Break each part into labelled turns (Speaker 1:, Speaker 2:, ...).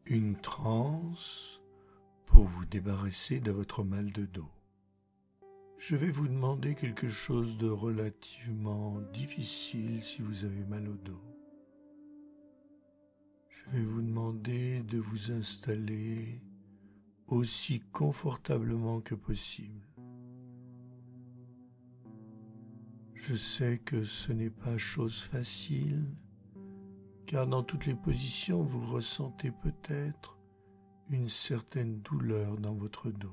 Speaker 1: Une transe pour vous débarrasser de votre mal de dos. Je vais vous demander quelque chose de relativement difficile si vous avez mal au dos. Je vais vous demander de vous installer aussi confortablement que possible. Je sais que ce n'est pas chose facile, car dans toutes les positions, vous ressentez peut-être une certaine douleur dans votre dos.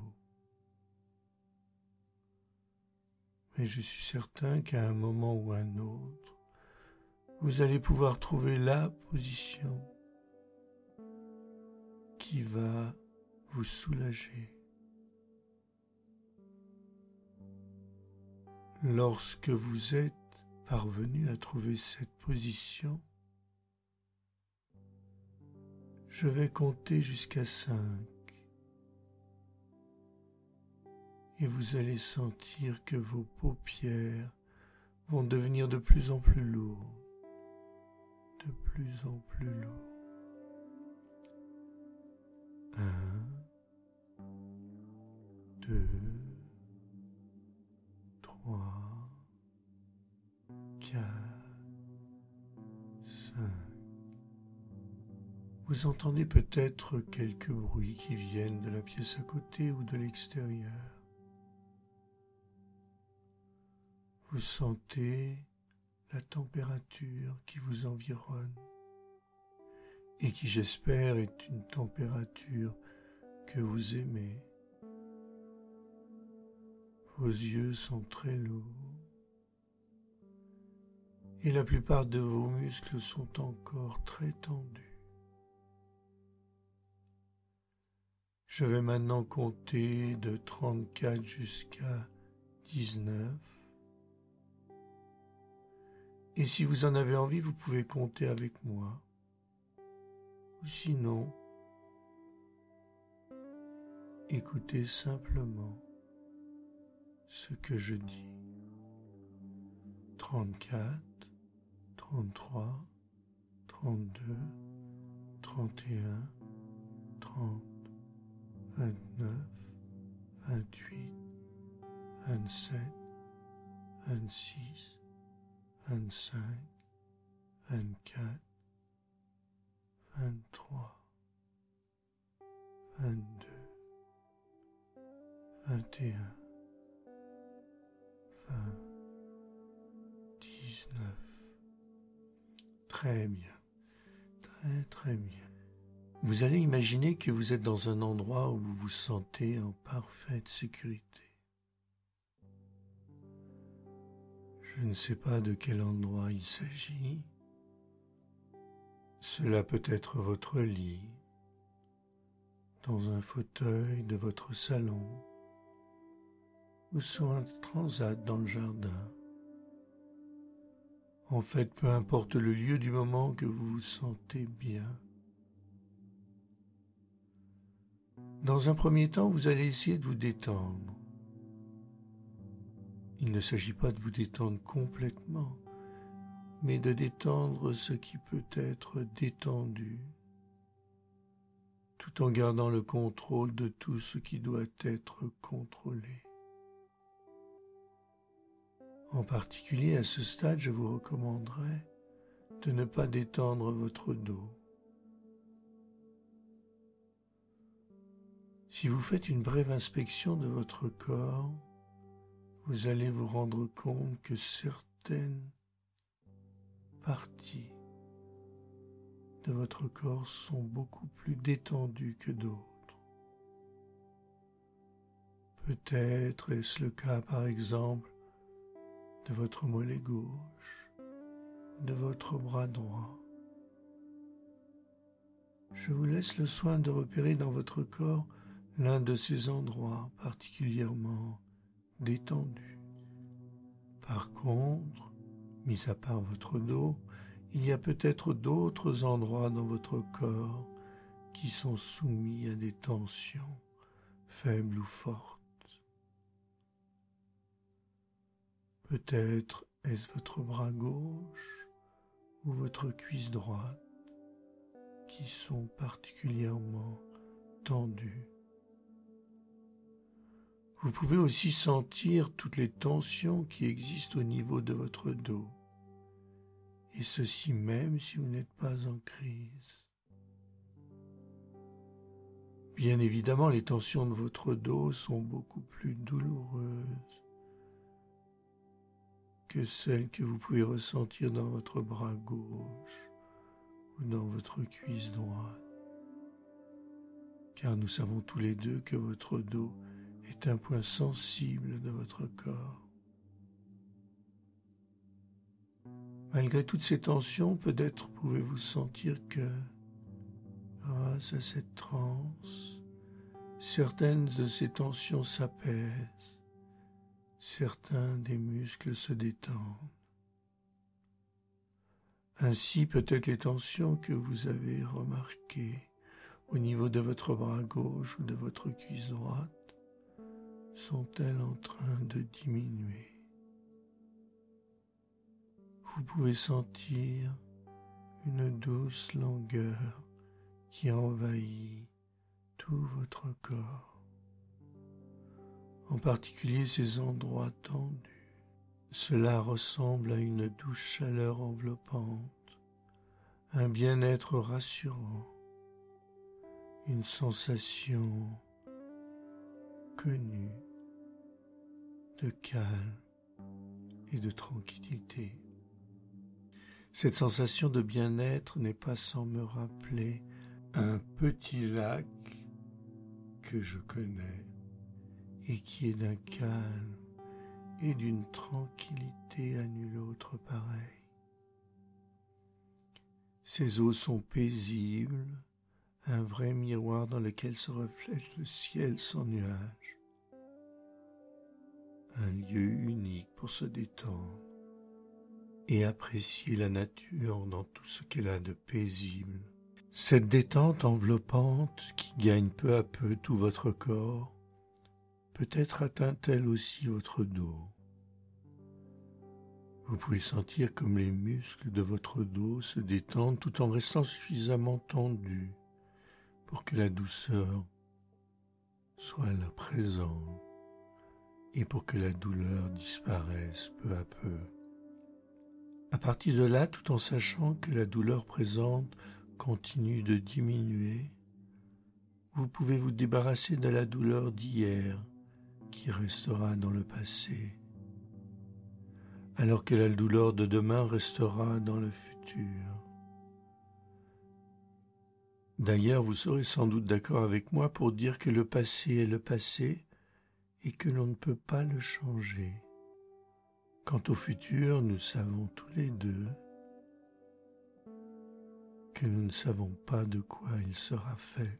Speaker 1: Mais je suis certain qu'à un moment ou un autre, vous allez pouvoir trouver la position qui va vous soulager. Lorsque vous êtes parvenu à trouver cette position, je vais compter jusqu'à 5 et vous allez sentir que vos paupières vont devenir de plus en plus lourdes, de plus en plus lourdes. 1, 2, 3, 4, 5. Vous entendez peut-être quelques bruits qui viennent de la pièce à côté ou de l'extérieur. Vous sentez la température qui vous environne et qui, j'espère, est une température que vous aimez. Vos yeux sont très lourds et la plupart de vos muscles sont encore très tendus. Je vais maintenant compter de 34 jusqu'à 19. Et si vous en avez envie, vous pouvez compter avec moi. Ou sinon, écoutez simplement ce que je dis. 34, 33, 32, 31, 30, 29, 28, 27, 26, 25, 24, 23, 22, 21, 20, 19. Très bien, très bien. Vous allez imaginer que vous êtes dans un endroit où vous vous sentez en parfaite sécurité. Je ne sais pas de quel endroit il s'agit. Cela peut être votre lit, dans un fauteuil de votre salon, ou sur un transat dans le jardin. En fait, peu importe le lieu du moment que vous vous sentez bien. Dans un premier temps, vous allez essayer de vous détendre. Il ne s'agit pas de vous détendre complètement, mais de détendre ce qui peut être détendu, tout en gardant le contrôle de tout ce qui doit être contrôlé. En particulier, à ce stade, je vous recommanderais de ne pas détendre votre dos. Si vous faites une brève inspection de votre corps, vous allez vous rendre compte que certaines parties de votre corps sont beaucoup plus détendues que d'autres. Peut-être est-ce le cas, par exemple, de votre mollet gauche, de votre bras droit. Je vous laisse le soin de repérer dans votre corps l'un de ces endroits particulièrement détendus. Par contre, mis à part votre dos, il y a peut-être d'autres endroits dans votre corps qui sont soumis à des tensions, faibles ou fortes. Peut-être est-ce votre bras gauche ou votre cuisse droite. qui sont particulièrement tendus. Vous pouvez aussi sentir toutes les tensions qui existent au niveau de votre dos, et ceci même si vous n'êtes pas en crise. Bien évidemment, les tensions de votre dos sont beaucoup plus douloureuses que celles que vous pouvez ressentir dans votre bras gauche ou dans votre cuisse droite, car nous savons tous les deux que votre dos est un point sensible de votre corps. Malgré toutes ces tensions, peut-être pouvez-vous sentir que, grâce à cette transe, certaines de ces tensions s'apaisent, certains des muscles se détendent. Ainsi, peut-être les tensions que vous avez remarquées au niveau de votre bras gauche ou de votre cuisse droite sont-elles en train de diminuer. Vous pouvez sentir une douce langueur qui envahit tout votre corps, en particulier ces endroits tendus. Cela ressemble à une douce chaleur enveloppante, un bien-être rassurant, une sensation connue de calme et de tranquillité. Cette sensation de bien-être n'est pas sans me rappeler un petit lac que je connais et qui est d'un calme et d'une tranquillité à nul autre pareil. Ces eaux sont paisibles, un vrai miroir dans lequel se reflète le ciel sans nuages. Un lieu unique pour se détendre et apprécier la nature dans tout ce qu'elle a de paisible. Cette détente enveloppante qui gagne peu à peu tout votre corps, peut-être atteint-elle aussi votre dos. Vous pouvez sentir comme les muscles de votre dos se détendent tout en restant suffisamment tendus pour que la douceur soit là présente et pour que la douleur disparaisse peu à peu. À partir de là, tout en sachant que la douleur présente continue de diminuer, vous pouvez vous débarrasser de la douleur d'hier qui restera dans le passé, alors que la douleur de demain restera dans le futur. D'ailleurs, vous serez sans doute d'accord avec moi pour dire que le passé est le passé et que l'on ne peut pas le changer. Quant au futur, nous savons tous les deux que nous ne savons pas de quoi il sera fait.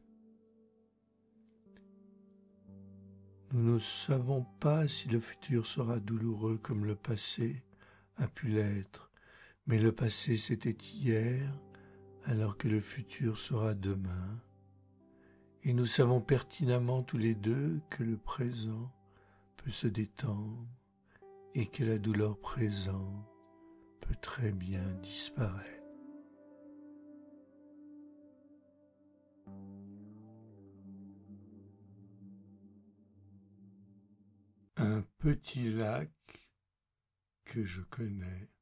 Speaker 1: Nous ne savons pas si le futur sera douloureux comme le passé a pu l'être, mais le passé c'était hier, alors que le futur sera demain. Et nous savons pertinemment tous les deux que le présent peut se détendre et que la douleur présente peut très bien disparaître. Un petit lac que je connais